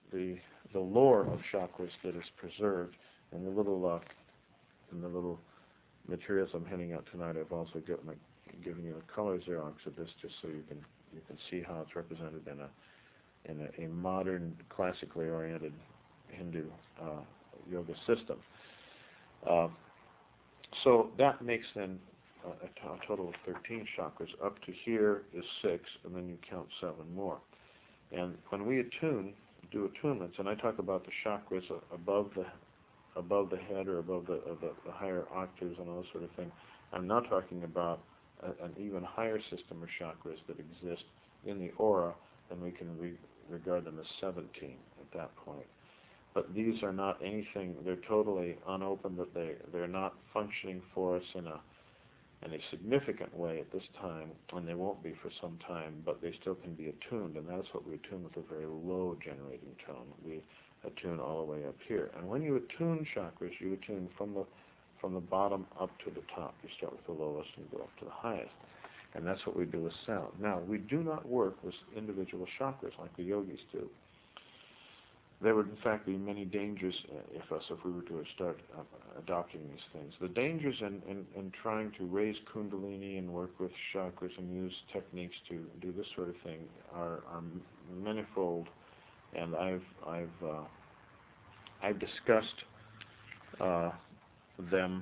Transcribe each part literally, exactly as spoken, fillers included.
the the lore of chakras that is preserved, and the little uh, in the little materials I'm handing out tonight. I've also given given you a color Xerox of this, just so you can you can see how it's represented in a in a, a modern, classically oriented Hindu uh, yoga system. Uh, so that makes then a, a, t- a total of thirteen chakras. Up to here is six, and then you count seven more. And when we attune, do attunements, and I talk about the chakras above the above the head or above the, uh, the, the higher octaves and all this sort of thing, I'm now talking about a, an even higher system of chakras that exist in the aura, and we can re- regard them as seventeen at that point. But these are not anything, they're totally unopened, but they, they're not functioning for us in a in a significant way at this time, and they won't be for some time, but they still can be attuned, and that's what we attune with a very low generating tone. We attune all the way up here. And when you attune chakras, you attune from the from the bottom up to the top. You start with the lowest and go up to the highest. And that's what we do with sound. Now, we do not work with individual chakras like the yogis do. There would, in fact, be many dangers uh, if us, if we were to start uh, adopting these things. The dangers in, in, in trying to raise kundalini and work with chakras and use techniques to do this sort of thing are, are manifold, and I've I've uh, I've discussed uh, them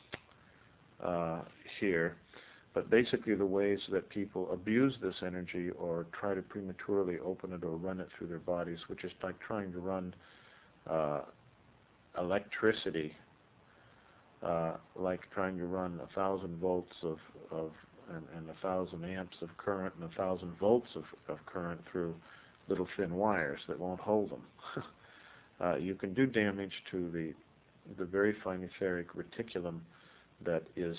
uh, here. But basically, the ways that people abuse this energy or try to prematurely open it or run it through their bodies, which is like trying to run uh, electricity, uh, like trying to run a thousand volts of, of and, and a thousand amps of current and a thousand volts of, of current through little thin wires that won't hold them. uh, you can do damage to the the very fine etheric reticulum that is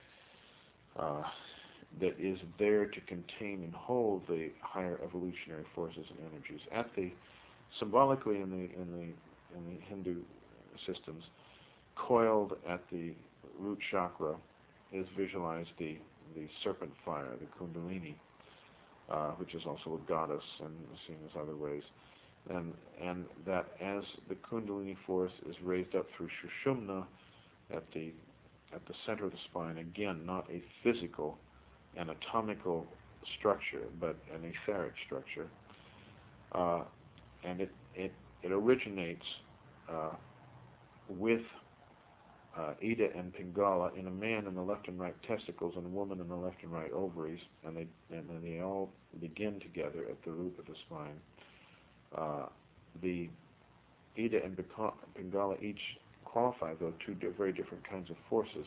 Uh, that is there to contain and hold the higher evolutionary forces and energies. At the symbolically in the in the in the Hindu systems, coiled at the root chakra is visualized the the serpent fire, the Kundalini, uh, which is also a goddess and seen as other ways, and and that as the Kundalini force is raised up through Sushumna at the at the center of the spine, again, not a physical, anatomical structure, but an etheric structure. Uh, and it, it, it originates uh, with uh, Ida and Pingala in a man in the left and right testicles and a woman in the left and right ovaries, and they, and then they all begin together at the root of the spine. Uh, the Ida and Pingala each qualify, though, two di- very different kinds of forces.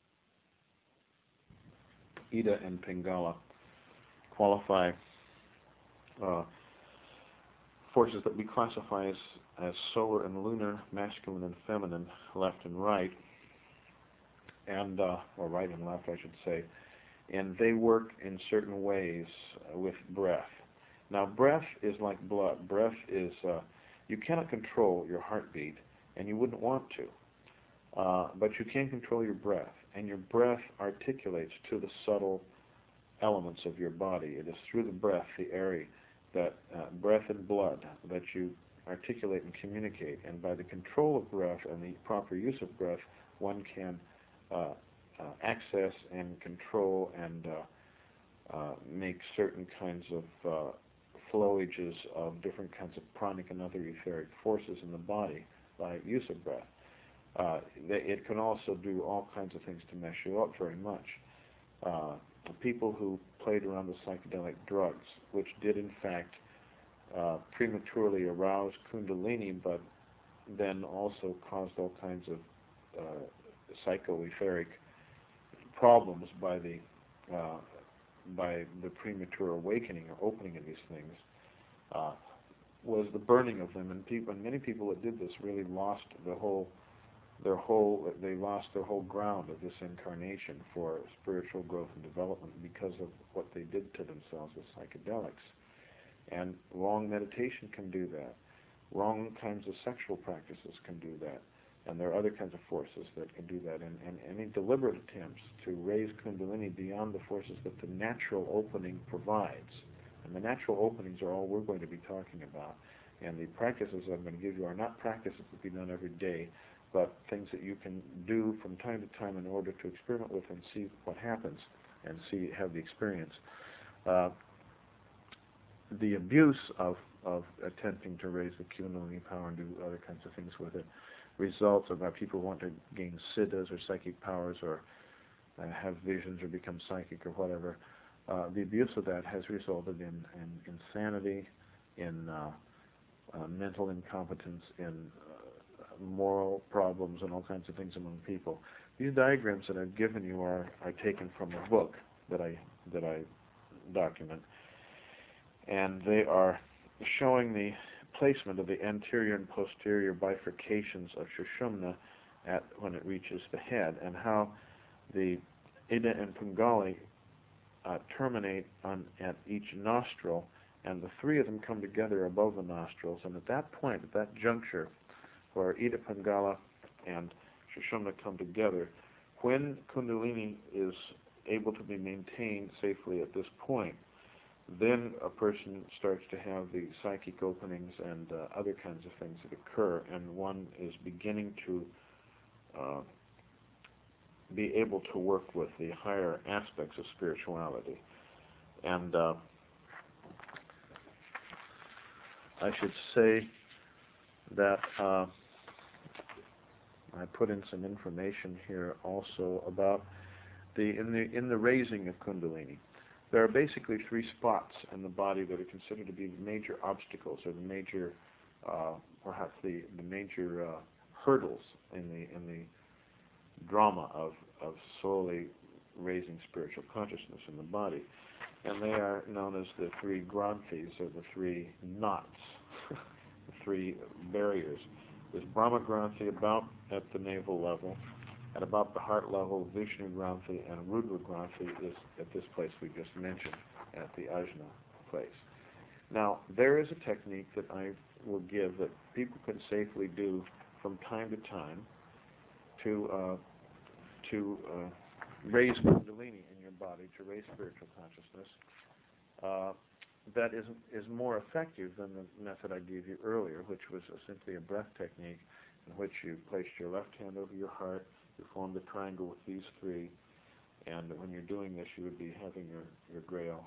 Ida and Pingala qualify uh, forces that we classify as, as solar and lunar, masculine and feminine, left and right, and uh, or right and left, I should say, and they work in certain ways uh, with breath. Now, breath is like blood. Breath is, uh, you cannot control your heartbeat, and you wouldn't want to. Uh, but you can control your breath, and your breath articulates to the subtle elements of your body. It is through the breath, the air, that uh, breath and blood, that you articulate and communicate. And by the control of breath and the proper use of breath, one can uh, uh, access and control and uh, uh, make certain kinds of uh, flowages of different kinds of pranic and other etheric forces in the body by use of breath. Uh, it can also do all kinds of things to mess you up very much. Uh, people who played around with psychedelic drugs, which did in fact uh, prematurely arouse Kundalini, but then also caused all kinds of uh, psychoetheric problems by the uh, by the premature awakening or opening of these things, uh, was the burning of them. And people, and many people that did this really lost the whole. Their whole, they lost their whole ground of this incarnation for spiritual growth and development because of what they did to themselves with psychedelics. And wrong meditation can do that. Wrong kinds of sexual practices can do that. And there are other kinds of forces that can do that. And, and any deliberate attempts to raise Kundalini beyond the forces that the natural opening provides. And the natural openings are all we're going to be talking about. And the practices I'm going to give you are not practices that be done every day, but things that you can do from time to time in order to experiment with and see what happens and see have the experience. Uh, the abuse of, of attempting to raise the Kundalini power and do other kinds of things with it results of that people want to gain siddhas or psychic powers or uh, have visions or become psychic or whatever. Uh, the abuse of that has resulted in, in insanity, in uh, uh, mental incompetence, in uh, moral problems, and all kinds of things among people. These diagrams that I've given you are, are taken from a book that I that I document, and they are showing the placement of the anterior and posterior bifurcations of Sushumna at when it reaches the head, and how the Ida and Pingali uh, terminate on at each nostril, and the three of them come together above the nostrils. And at that point, at that juncture, where Ida Pingala and Sushumna come together, when Kundalini is able to be maintained safely at this point, then a person starts to have the psychic openings and uh, other kinds of things that occur, and one is beginning to uh, be able to work with the higher aspects of spirituality. And uh, I should say that uh, I put in some information here also about the in the in the raising of Kundalini. There are basically three spots in the body that are considered to be the major obstacles, or the major, uh, perhaps the the major uh, hurdles in the in the drama of of slowly raising spiritual consciousness in the body, and they are known as the three granthis, or the three knots, the three barriers. There's Brahma Granthi about at the navel level. At about the heart level, Vishnu Granthi and Rudra Granthi is at this place we just mentioned, at the Ajna place. Now, there is a technique that I will give that people can safely do from time to time to uh, to uh, raise Kundalini in your body, to raise spiritual consciousness. Uh, that is is more effective than the method I gave you earlier, which was a, simply a breath technique in which you placed your left hand over your heart. You formed a triangle with these three, and when you're doing this, you would be having your, your grail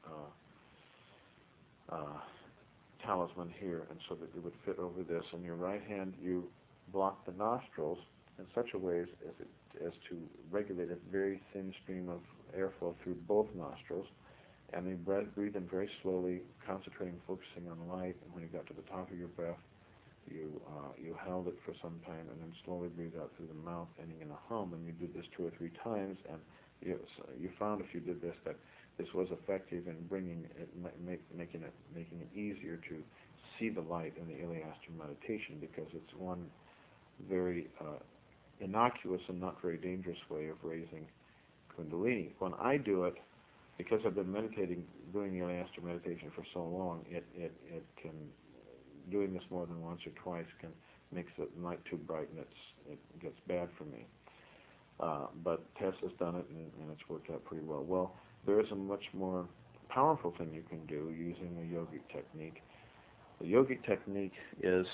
uh, uh, talisman here, and so that it would fit over this. In your right hand, you block the nostrils in such a way as, as, it, as to regulate a very thin stream of airflow through both nostrils, and then breathe, breathe in very slowly, concentrating, focusing on light, and when you got to the top of your breath, You uh, you held it for some time, and then slowly breathe out through the mouth, ending in a hum. And you did this two or three times, and you you found if you did this that this was effective in bringing it, make, making it making it easier to see the light in the Iliastra meditation, because it's one very uh, innocuous and not very dangerous way of raising Kundalini. When I do it, because I've been meditating, doing the Iliastra meditation for so long, it it it can. Doing this more than once or twice can makes the light too bright, and it's, it gets bad for me. Uh, but Tess has done it, and, and it's worked out pretty well. Well, there is a much more powerful thing you can do using the yogic technique. The yogic technique is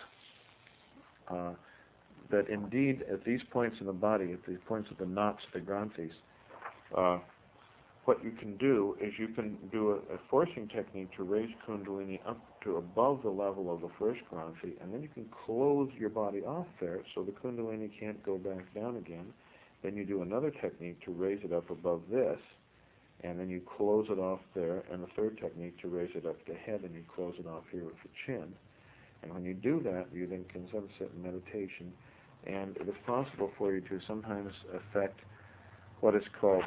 uh, that indeed at these points in the body, at these points of the knots, the granthis, uh, what you can do is you can do a, a forcing technique to raise Kundalini up to above the level of the first Granthi, and then you can close your body off there so the Kundalini can't go back down again. Then you do another technique to raise it up above this, and then you close it off there, and a third technique to raise it up to the head, and you close it off here with the chin. And when you do that, you then can sit in meditation, and it is possible for you to sometimes affect what is called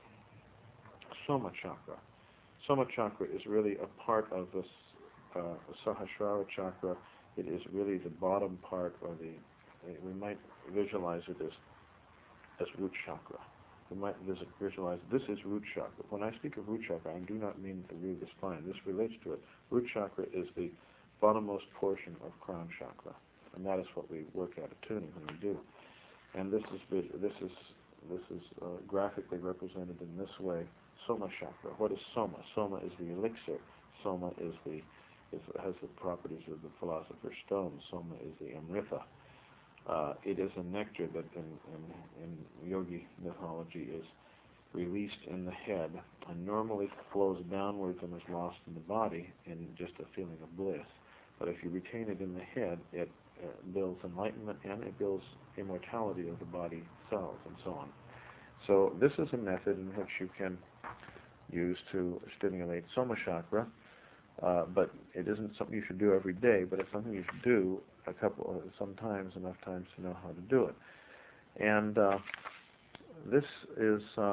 Soma chakra. Soma chakra is really a part of this uh, Sahasrara chakra. It is really the bottom part, or the, we might visualize it as, as root chakra. We might visualize this is root chakra. When I speak of root chakra, I do not mean the root of the spine. This relates to it. Root chakra is the bottommost portion of crown chakra, and that is what we work at attuning when we do. And this is this is this is uh, graphically represented in this way. Soma chakra. What is Soma? Soma is the elixir. Soma is the is, has the properties of the philosopher's stone. Soma is the Amrita. Uh, it is a nectar that in, in, in yogi mythology is released in the head and normally flows downwards and is lost in the body in just a feeling of bliss. But if you retain it in the head, it uh, builds enlightenment and it builds immortality of the body cells and so on. So this is a method in which you can use to stimulate Soma chakra, uh, but it isn't something you should do every day, but it's something you should do a couple, sometimes, enough times to know how to do it. And uh, this is uh,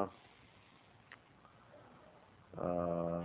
uh,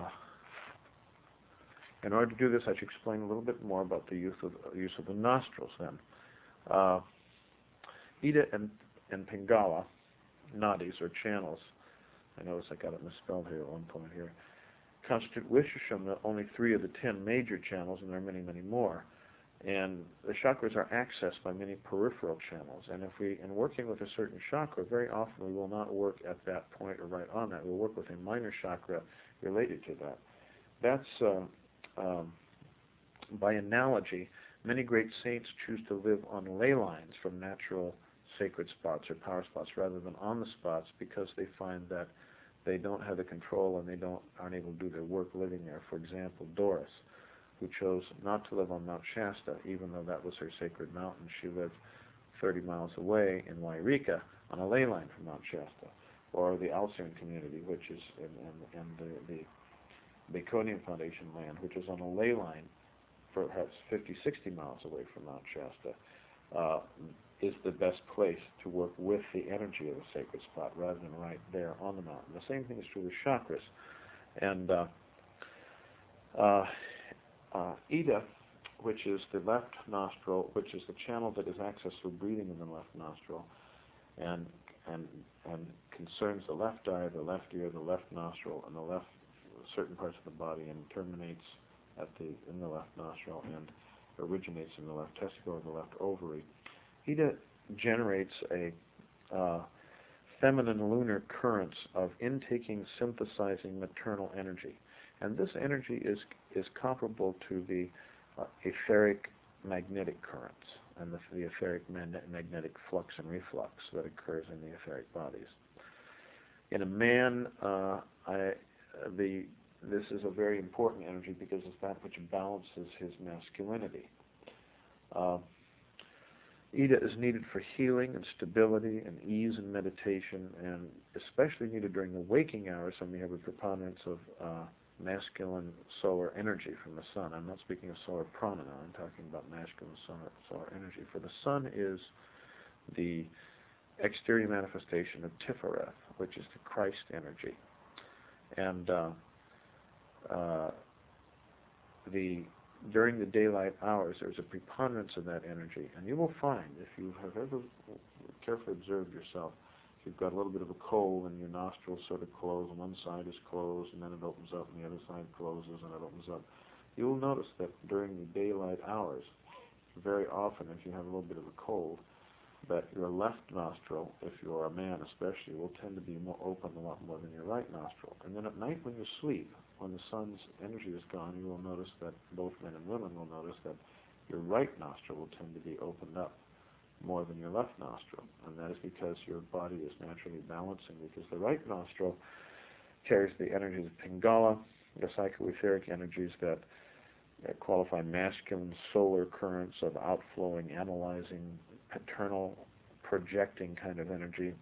in order to do this, I should explain a little bit more about the use of use of the nostrils. Then, uh, Ida and and Pingala, nadis or channels. I notice I got it misspelled here at one point here. Constitute Vishwasham only three of the ten major channels, and there are many, many more. And the chakras are accessed by many peripheral channels. And if we, in working with a certain chakra, very often we will not work at that point or right on that. We'll work with a minor chakra related to that. That's, uh, um, by analogy, many great saints choose to live on ley lines from natural sacred spots or power spots rather than on the spots because they find that they don't have the control and they don't aren't able to do their work living there. For example, Doris, who chose not to live on Mount Shasta, even though that was her sacred mountain. She lived thirty miles away in Wairika on a ley line from Mount Shasta, or the Alcern community, which is in, in, in the, the Baconian Foundation land, which is on a ley line perhaps fifty, sixty miles away from Mount Shasta, uh, is the best place to work with the energy of the sacred spot rather than right there on the mountain. The same thing is true with chakras. And uh, uh, uh, Ida, which is the left nostril, which is the channel that is accessed through breathing in the left nostril, and and and concerns the left eye, the left ear, the left nostril, and the left certain parts of the body, and terminates at the in the left nostril and originates in the left testicle or the left ovary. Ida generates a uh, feminine lunar currents of intaking, synthesizing maternal energy, and this energy is is comparable to the uh, etheric magnetic currents and the, the etheric man- magnetic flux and reflux that occurs in the etheric bodies. In a man, uh, I, the this is a very important energy because it's that which balances his masculinity. Uh, Ida is needed for healing and stability and ease in meditation, and especially needed during the waking hours when we have a preponderance of uh, masculine solar energy from the sun. I'm not speaking of solar prana now, I'm talking about masculine solar, solar energy. For the sun is the exterior manifestation of Tifereth, which is the Christ energy. And uh, uh, the during the daylight hours, there's a preponderance of that energy. And you will find, if you have ever carefully observed yourself, if you've got a little bit of a cold and your nostrils sort of close, and one side is closed, and then it opens up, and the other side closes, and it opens up, you will notice that during the daylight hours, very often, if you have a little bit of a cold, that your left nostril, if you're a man especially, will tend to be more open a lot more than your right nostril. And then at night when you sleep, when the sun's energy is gone, you will notice that, both men and women will notice that your right nostril will tend to be opened up more than your left nostril. And that is because your body is naturally balancing, because the right nostril carries the energies of Pingala, the psychoetheric energies that uh, qualify masculine solar currents of outflowing, analyzing, paternal, projecting kind of energy.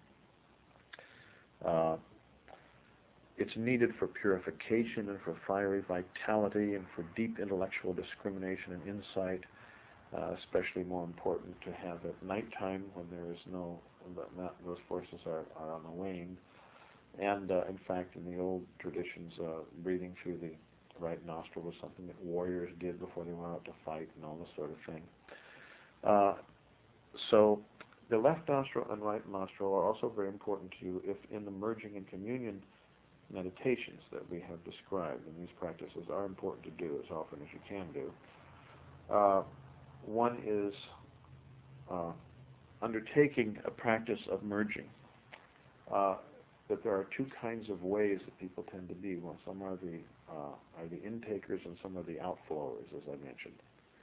Uh, it's needed for purification and for fiery vitality and for deep intellectual discrimination and insight, uh, especially more important to have at nighttime when there is no, not, those forces are, are on the wane. And uh, in fact, in the old traditions, uh, breathing through the right nostril was something that warriors did before they went out to fight and all this sort of thing. Uh, So the left nostril and right nostril are also very important to you if in the merging and communion meditations that we have described, and these practices are important to do as often as you can do. Uh, one is uh, undertaking a practice of merging. Uh, that there are two kinds of ways that people tend to be. Well, some are the uh, are the intakers and some are the outflowers, as I mentioned.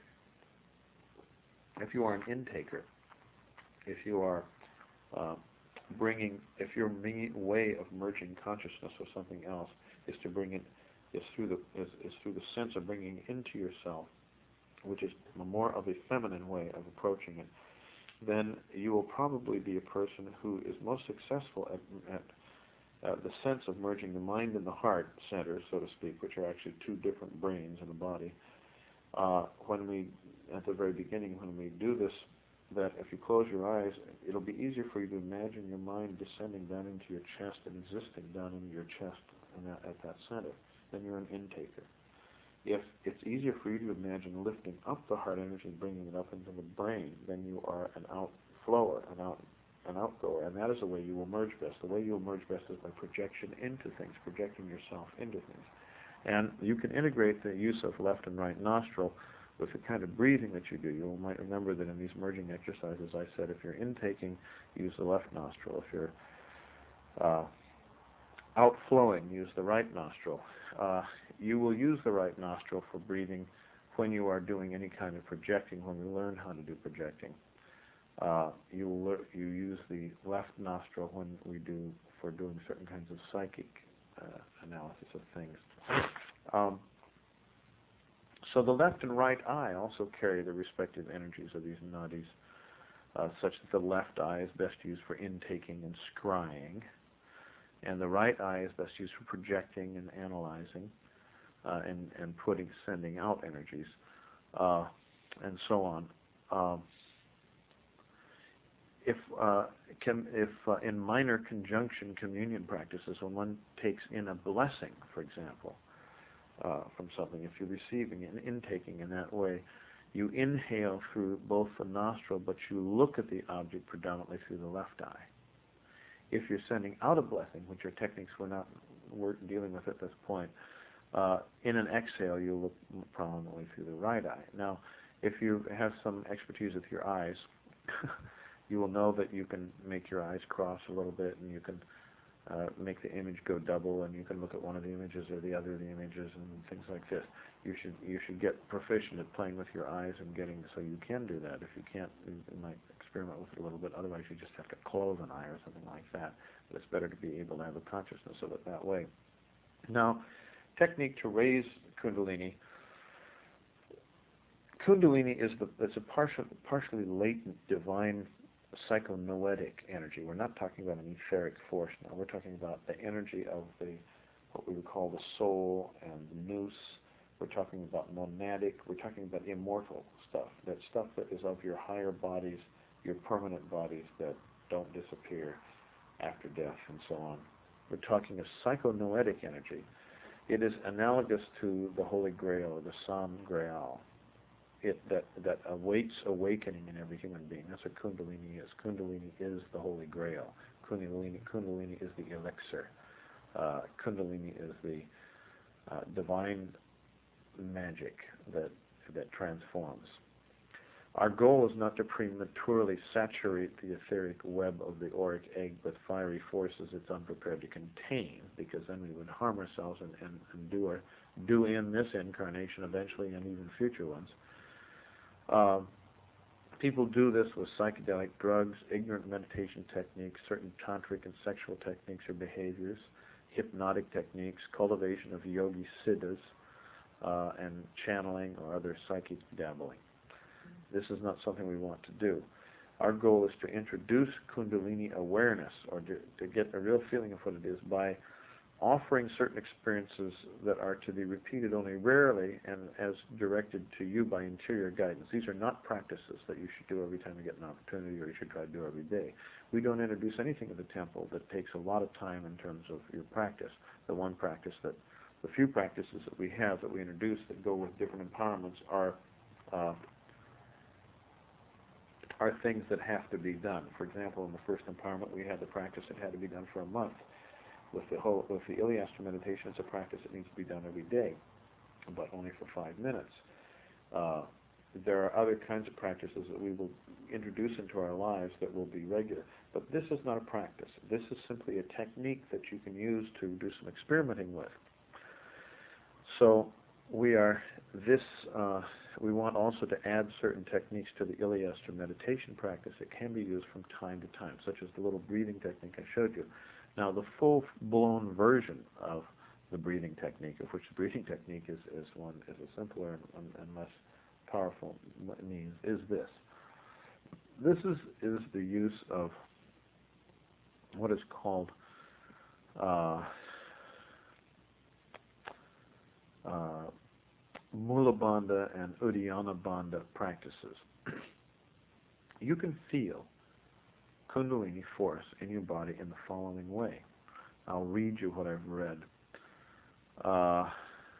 If you are an intaker, if you are uh, bringing, if your main way of merging consciousness with something else is to bring it, is through the is, is through the sense of bringing it into yourself, which is more of a feminine way of approaching it, then you will probably be a person who is most successful at, at uh, the sense of merging the mind and the heart centers, so to speak, which are actually two different brains in the body. Uh, when we, at the very beginning, when we do this, that if you close your eyes, it'll be easier for you to imagine your mind descending down into your chest and existing down into your chest and that, at that center. Then you're an intaker. If it's easier for you to imagine lifting up the heart energy and bringing it up into the brain, then you are an outflower, an out, an outgoer, and that is the way you will merge best. The way you will merge best is by projection into things, projecting yourself into things. And you can integrate the use of left and right nostril with the kind of breathing that you do. You might remember that in these merging exercises, I said if you're intaking, use the left nostril. If you're uh, outflowing, use the right nostril. Uh, you will use the right nostril for breathing when you are doing any kind of projecting, when we learn how to do projecting. Uh, you will you use the left nostril when we do for doing certain kinds of psychic uh, analysis of things. Um, so the left and right eye also carry the respective energies of these nadis, uh, such that the left eye is best used for intaking and scrying, and the right eye is best used for projecting and analyzing, uh, and, and putting, sending out energies, uh, and so on. Um, if uh, can, if uh, in minor conjunction communion practices, when one takes in a blessing, for example, uh, from something, if you're receiving and intaking in that way, you inhale through both the nostril, but you look at the object predominantly through the left eye. If you're sending out a blessing, which are techniques we're not we're dealing with at this point, uh, in an exhale, you look prominently through the right eye. Now, if you have some expertise with your eyes, you will know that you can make your eyes cross a little bit, and you can uh, make the image go double, and you can look at one of the images or the other of the images and things like this. You should you should get proficient at playing with your eyes and getting so you can do that. If you can't, you might experiment with it a little bit. Otherwise, you just have to close an eye or something like that. But it's better to be able to have a consciousness of it that way. Now, technique to raise Kundalini. Kundalini is the it's a partial, partially latent divine psychonoetic energy. We're not talking about an etheric force now. We're talking about the energy of the what we would call the soul and the nous. We're talking about monadic. We're talking about immortal stuff. That stuff that is of your higher bodies, your permanent bodies that don't disappear after death and so on. We're talking of psychonoetic energy. It is analogous to the Holy Grail or the Sam Graal. It that that awaits awakening in every human being. That's what Kundalini is. Kundalini is the Holy Grail. Kundalini Kundalini is the elixir. Uh, Kundalini is the uh, divine magic that that transforms. Our goal is not to prematurely saturate the etheric web of the auric egg with fiery forces it's unprepared to contain, because then we would harm ourselves and, and, and do our do in this incarnation eventually and even future ones. Uh, people do this with psychedelic drugs, ignorant meditation techniques, certain tantric and sexual techniques or behaviors, hypnotic techniques, cultivation of yogi siddhas, uh, and channeling or other psychic dabbling. This is not something we want to do. Our goal is to introduce Kundalini awareness, or to, to get a real feeling of what it is, by offering certain experiences that are to be repeated only rarely and as directed to you by interior guidance. These are not practices that you should do every time you get an opportunity, or you should try to do every day. We don't introduce anything in the temple that takes a lot of time in terms of your practice. The one practice that, the few practices that we have that we introduce that go with different empowerments are uh, are things that have to be done. For example, in the first empowerment, we had the practice that had to be done for a month. With the whole, with the Iliastra meditation, it's a practice that needs to be done every day, but only for five minutes. Uh, there are other kinds of practices that we will introduce into our lives that will be regular. But this is not a practice. This is simply a technique that you can use to do some experimenting with. So we are this. Uh, we want also to add certain techniques to the Iliastra meditation practice. It can be used from time to time, such as the little breathing technique I showed you. Now, the full-blown version of the breathing technique, of which the breathing technique is, is one is a simpler and, and less powerful means, is this. This is is the use of what is called uh, uh, Mula Bandha and Uddiyana Bandha practices. You can feel Kundalini force in your body in the following way. I'll read you what I've read. Uh,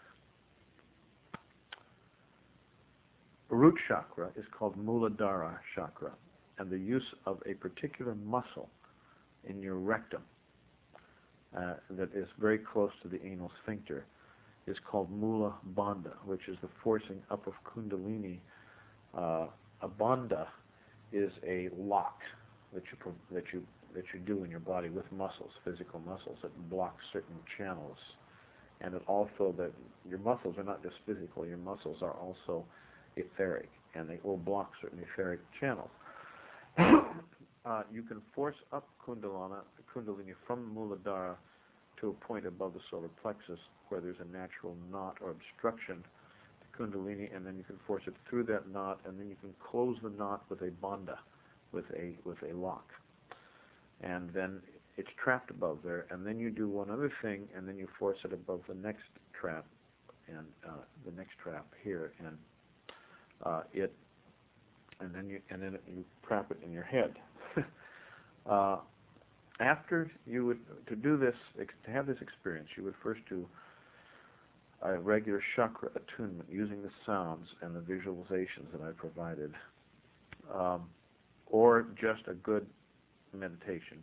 root chakra is called Muladhara chakra, and the use of a particular muscle in your rectum uh, that is very close to the anal sphincter is called Mula Bandha, which is the forcing up of Kundalini. Uh, a bandha is a lock that you that you that you do in your body with muscles, physical muscles that block certain channels, and it also that your muscles are not just physical; your muscles are also etheric, and they will block certain etheric channels. uh, you can force up Kundalini, Kundalini from Muladhara to a point above the solar plexus where there's a natural knot or obstruction to Kundalini, and then you can force it through that knot, and then you can close the knot with a bandha, with a with a lock, and then it's trapped above there, and then you do one other thing, and then you force it above the next trap, and uh, the next trap here, and uh, it, and then you and then you trap it in your head. uh, After you would, to do this, to have this experience, you would first do a regular chakra attunement using the sounds and the visualizations that I provided, um, or just a good meditation.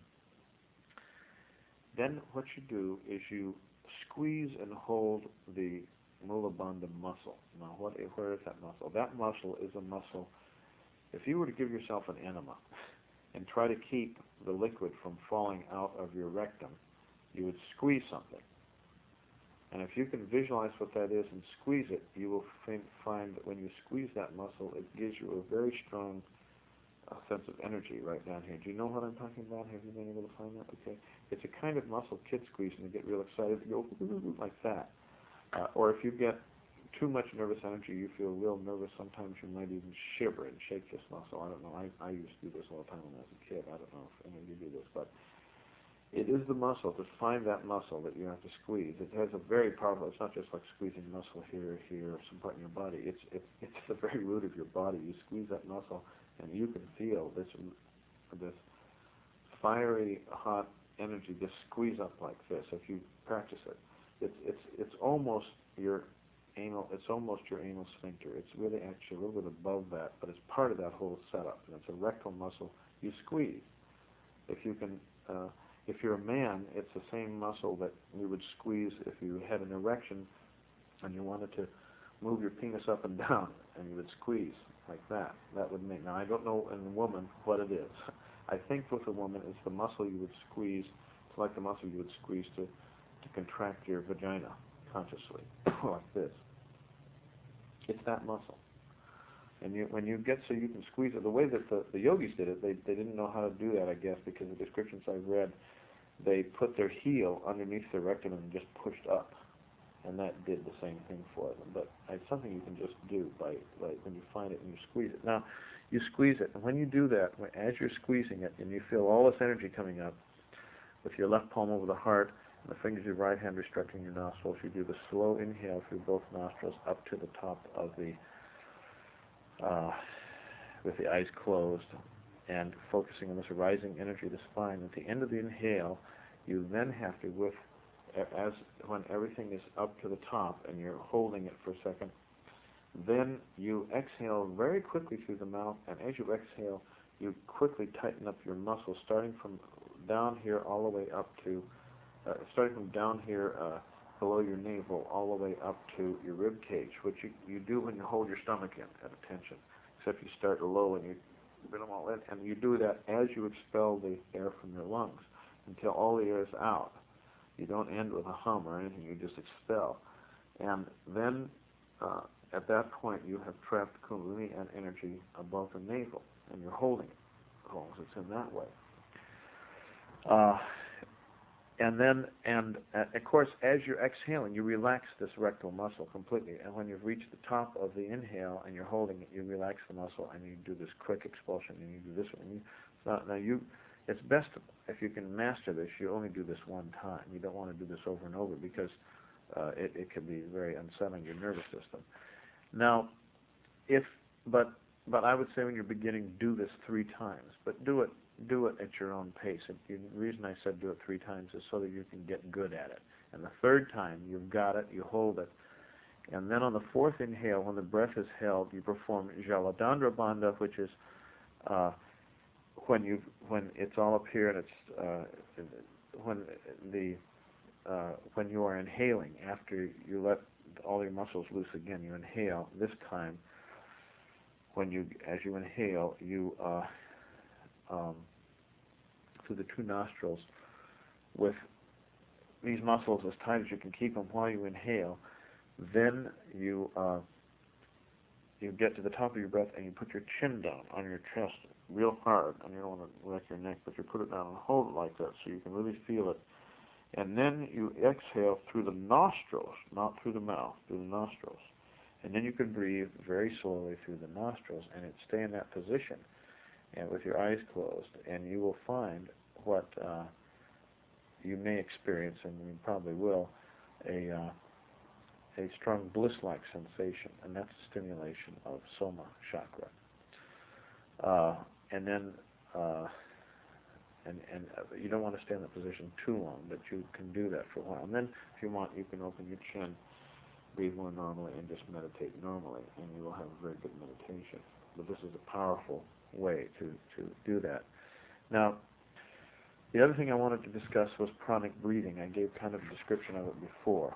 Then what you do is you squeeze and hold the Mula Bandha muscle. Now, what, where is that muscle? That muscle is a muscle. If you were to give yourself an enema and try to keep the liquid from falling out of your rectum, you would squeeze something. And if you can visualize what that is and squeeze it, you will find that when you squeeze that muscle, it gives you a very strong uh, sense of energy right down here. Do you know what I'm talking about? Have you been able to find that? Okay. It's a kind of muscle kids squeeze, and they get real excited. They go like that. Uh, or if you get too much nervous energy, you feel real nervous. Sometimes you might even shiver and shake this muscle. I don't know. I, I used to do this all the time when I was a kid. I don't know if any of you do this, but it is the muscle. To find that muscle that you have to squeeze. It has a very powerful. It's not just like squeezing muscle here, here, or some part in your body. It's it's it's the very root of your body. You squeeze that muscle, and you can feel this this fiery, hot energy just squeeze up like this. If you practice it, it's it's it's almost your anal, it's almost your anal sphincter. It's really actually a little bit above that, but it's part of that whole setup. And it's a rectal muscle you squeeze. If you can, uh, if you're a man, it's the same muscle that you would squeeze if you had an erection and you wanted to move your penis up and down, and you would squeeze like that. That would make, now I don't know in a woman what it is. I think with a woman it's the muscle you would squeeze, it's like the muscle you would squeeze to, to contract your vagina consciously, like this. It's that muscle. And you, when you get so you can squeeze it, the way that the, the yogis did it, they, they didn't know how to do that, I guess, because the descriptions I've read, they put their heel underneath their rectum and just pushed up. And that did the same thing for them. But it's something you can just do by, like when you find it and you squeeze it. Now, you squeeze it, and when you do that, as you're squeezing it, and you feel all this energy coming up, with your left palm over the heart, and the fingers of your right hand restricting your nostrils, you do the slow inhale through both nostrils up to the top of the, uh, with the eyes closed, and focusing on this rising energy of the spine. At the end of the inhale, you then have to, with as when everything is up to the top and you're holding it for a second, then you exhale very quickly through the mouth, and as you exhale, you quickly tighten up your muscles, starting from down here all the way up to, uh, starting from down here uh, below your navel all the way up to your rib cage, which you, you do when you hold your stomach in at attention, except you start low and you bring them all in, and you do that as you expel the air from your lungs until all the air is out. You don't end with a hum or anything, you just expel. And then uh, at that point you have trapped Kundalini and energy above the navel, and you're holding it as long as it's in that way. Uh, and then, and uh, of course, as you're exhaling, you relax this rectal muscle completely. And when you've reached the top of the inhale and you're holding it, you relax the muscle and you do this quick expulsion, and you do this one. And you, now, now you, it's best if you can master this. You only do this one time. You don't want to do this over and over because uh, it, it can be very unsettling to your nervous system. Now, if but but I would say when you're beginning, do this three times. But do it do it at your own pace. And the reason I said do it three times is so that you can get good at it. And the third time, you've got it, you hold it. And then on the fourth inhale, when the breath is held, you perform Jaladandhra Bandha, which is uh, when you when it's all up here and it's uh, when the uh, when you are inhaling. After you let all your muscles loose again, you inhale. This time, when you as you inhale, you uh, um, through the two nostrils with these muscles as tight as you can keep them while you inhale. Then you uh, you get to the top of your breath and you put your chin down on your chest real hard, and you don't want to wreck your neck, but you put it down and hold it like that so you can really feel it. And then you exhale through the nostrils, not through the mouth, through the nostrils. And then you can breathe very slowly through the nostrils and it stay in that position and with your eyes closed, and you will find what uh, you may experience, and you probably will, a uh, a strong bliss-like sensation, and that's the stimulation of Soma chakra. Uh, and then, uh, and and uh, you don't want to stay in that position too long, but you can do that for a while. And then, if you want, you can open your chin, breathe more normally, and just meditate normally, and you will have a very good meditation. But this is a powerful way to, to do that. Now, the other thing I wanted to discuss was pranic breathing. I gave kind of a description of it before.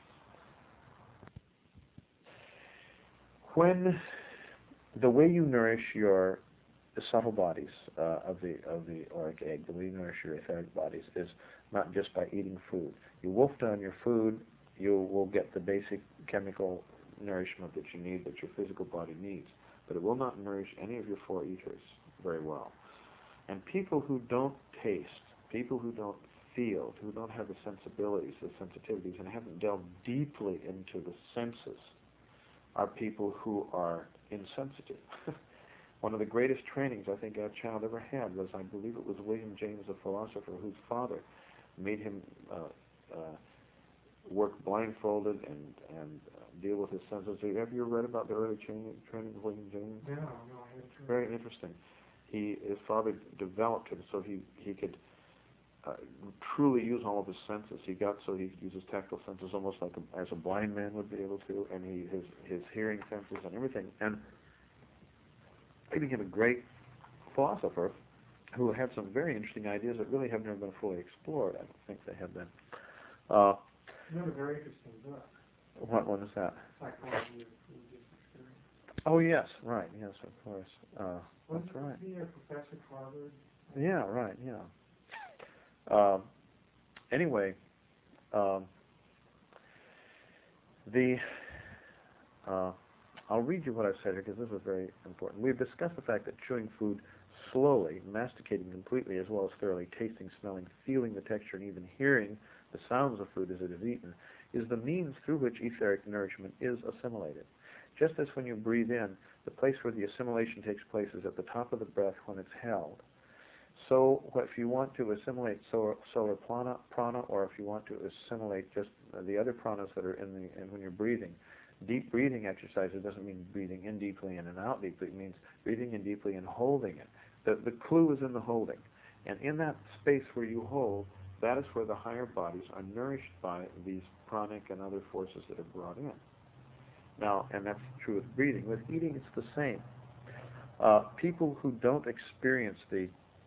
When the way you nourish your the subtle bodies uh, of the of the auric egg, the way you nourish your etheric bodies is not just by eating food. You wolf down your food, you will get the basic chemical nourishment that you need, that your physical body needs, but it will not nourish any of your four ethers very well. And people who don't taste, people who don't feel, who don't have the sensibilities, the sensitivities, and haven't delved deeply into the senses, are people who are insensitive. One of the greatest trainings I think our child ever had was, I believe it was William James, a philosopher, whose father made him uh, uh, work blindfolded and and uh, deal with his senses. Have you ever read about the early training, training of William James? No, no, I haven't. Very interesting. He, his father developed him so he he could uh, truly use all of his senses. He got so he uses tactile senses almost like a, as a blind man would be able to, and he his his hearing senses and everything. And he became a great philosopher who had some very interesting ideas that really have never been fully explored. I don't think they have been. Uh, You have a very interesting book. what one is that? Psychology of Religious Experience. Oh yes, right, yes, of course. Uh, Wasn't that's right. he a professor at Harvard? Yeah, right, yeah. Um, anyway, um, the uh, I'll read you what I've said here because this is very important. We've discussed the fact that chewing food slowly, masticating completely, as well as thoroughly tasting, smelling, feeling the texture, and even hearing the sounds of food as it is eaten, is the means through which etheric nourishment is assimilated. Just as when you breathe in, the place where the assimilation takes place is at the top of the breath when it's held. So if you want to assimilate solar, solar prana, prana, or if you want to assimilate just the other pranas that are in the and when you're breathing, deep breathing exercises doesn't mean breathing in deeply in and out deeply. It means breathing in deeply and holding it. The, the clue is in the holding. And in that space where you hold, that is where the higher bodies are nourished by these pranic and other forces that are brought in. Now, and that's true with breathing. With eating, it's the same. Uh, people who don't experience the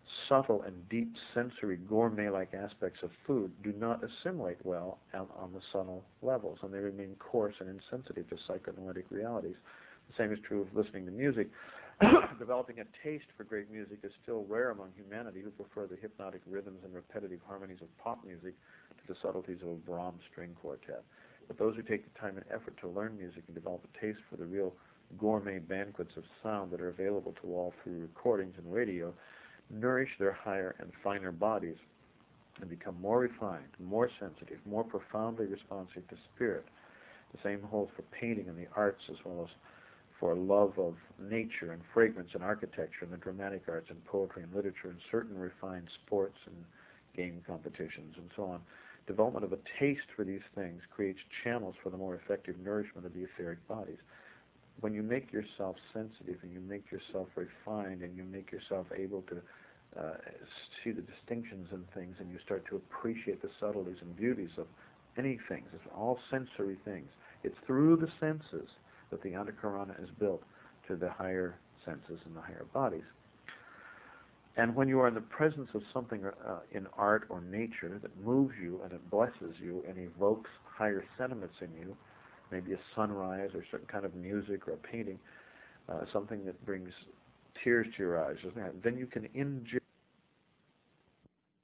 subtle and deep sensory gourmet-like aspects of food do not assimilate well on, on the subtle levels, and they remain coarse and insensitive to psychoanalytic realities. The same is true of listening to music. Developing a taste for great music is still rare among humanity who prefer the hypnotic rhythms and repetitive harmonies of pop music to the subtleties of a Brahms string quartet. But those who take the time and effort to learn music and develop a taste for the real gourmet banquets of sound that are available to all through recordings and radio nourish their higher and finer bodies and become more refined, more sensitive, more profoundly responsive to spirit. The same holds for painting and the arts, as well as for love of nature and fragrance and architecture and the dramatic arts and poetry and literature and certain refined sports and game competitions and so on. Development of a taste for these things creates channels for the more effective nourishment of the etheric bodies. When you make yourself sensitive and you make yourself refined and you make yourself able to uh, see the distinctions in things and you start to appreciate the subtleties and beauties of any things, it's all sensory things. It's through the senses that the Antakarana is built to the higher senses and the higher bodies. And when you are in the presence of something uh, in art or nature that moves you and it blesses you and evokes higher sentiments in you, maybe a sunrise or certain kind of music or a painting, uh, something that brings tears to your eyes, then you can inject